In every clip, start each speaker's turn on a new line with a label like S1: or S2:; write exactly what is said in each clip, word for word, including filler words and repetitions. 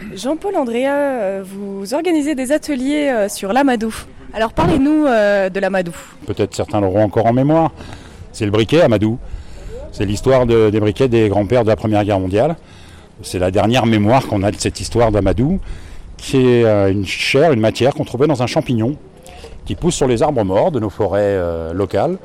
S1: Jean-Paul Andrea, vous organisez des ateliers sur l'amadou. Alors parlez-nous de l'amadou.
S2: Peut-être certains l'auront encore en mémoire. C'est le briquet amadou. C'est l'histoire de, des briquets des grands-pères de la Première Guerre mondiale. C'est la dernière mémoire qu'on a de cette histoire d'amadou, qui est une chair, une matière qu'on trouvait dans un champignon qui pousse sur les arbres morts de nos forêts euh, locales.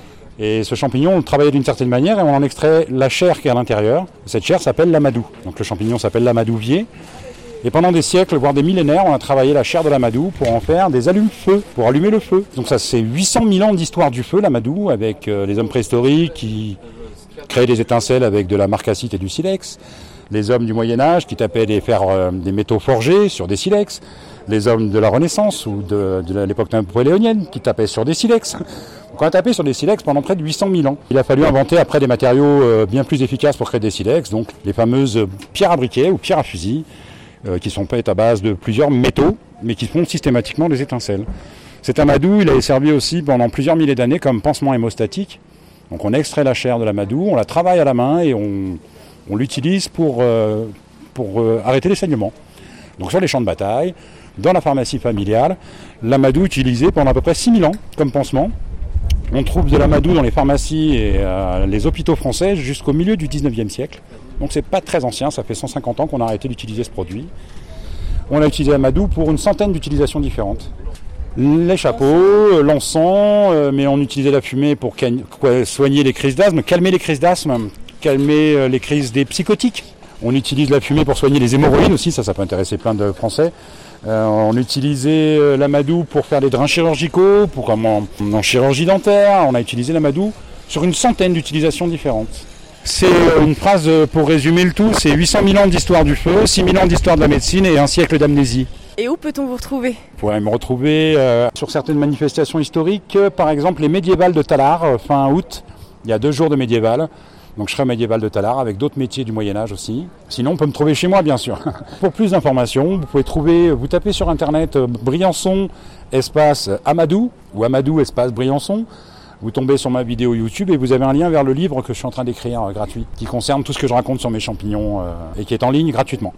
S2: Et ce champignon, on le travaillait d'une certaine manière et on en extrait la chair qui est à l'intérieur. Cette chair s'appelle l'amadou. Donc le champignon s'appelle l'amadouvier. Et pendant des siècles, voire des millénaires, on a travaillé la chair de l'amadou pour en faire des allumes-feu, pour allumer le feu. Donc ça, c'est huit cent mille ans d'histoire du feu, l'amadou, avec euh, les hommes préhistoriques qui créaient des étincelles avec de la marcassite et du silex. Les hommes du Moyen-Âge qui tapaient des, fers, euh, des métaux forgés sur des silex. Les hommes de la Renaissance ou de, de l'époque napoléonienne qui tapaient sur des silex. Donc on a tapé sur des silex pendant près de huit cent mille ans. Il a fallu inventer après des matériaux euh, bien plus efficaces pour créer des silex, donc les fameuses pierres à briquet ou pierres à fusil, euh, qui sont faites à base de plusieurs métaux, mais qui font systématiquement des étincelles. Cet amadou, il a servi aussi pendant plusieurs milliers d'années comme pansement hémostatique. Donc on extrait la chair de l'amadou, on la travaille à la main et on, on l'utilise pour, euh, pour euh, arrêter les saignements. Donc sur les champs de bataille, dans la pharmacie familiale, l'amadou utilisé pendant à peu près six mille ans comme pansement. On trouve de l'amadou dans les pharmacies et euh, les hôpitaux français jusqu'au milieu du dix-neuvième siècle. Donc c'est pas très ancien, ça fait cent cinquante ans qu'on a arrêté d'utiliser ce produit. On a utilisé l'amadou pour une centaine d'utilisations différentes. Les chapeaux, l'encens, euh, mais on utilisait la fumée pour ca- soigner les crises d'asthme, calmer les crises d'asthme, calmer euh, les crises des psychotiques. On utilise la fumée pour soigner les hémorroïdes aussi, ça, ça peut intéresser plein de Français. Euh, on utilisait euh, l'amadou pour faire des drains chirurgicaux, pour comme en, en chirurgie dentaire. On a utilisé l'amadou sur une centaine d'utilisations différentes. C'est euh, une phrase pour résumer le tout, c'est huit cent mille ans d'histoire du feu, six mille ans d'histoire de la médecine et un siècle d'amnésie.
S1: Et où peut-on vous retrouver ?
S2: Vous pourrez me retrouver euh, sur certaines manifestations historiques, euh, par exemple les médiévales de Tallard, euh, fin août. Il y a deux jours de médiévales. Donc je serai médiéval de Tallard avec d'autres métiers du Moyen-Âge aussi. Sinon on peut me trouver chez moi bien sûr. Pour plus d'informations, vous pouvez trouver, vous tapez sur internet euh, Briançon espace Amadou ou Amadou espace Briançon. Vous tombez sur ma vidéo YouTube et vous avez un lien vers le livre que je suis en train d'écrire euh, gratuit, qui concerne tout ce que je raconte sur mes champignons euh, et qui est en ligne gratuitement.